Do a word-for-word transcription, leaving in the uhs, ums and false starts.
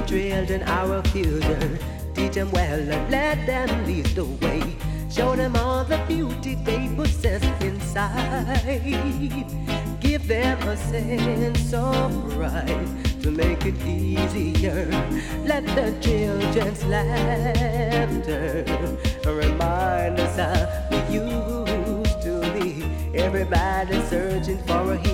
children our future. Teach them well and let them lead the way. Show them all the beauty they possess inside. Give them a sense of pride to make it easier. Let the children's laughter remind us how we used to be. Everybody searching for a hero.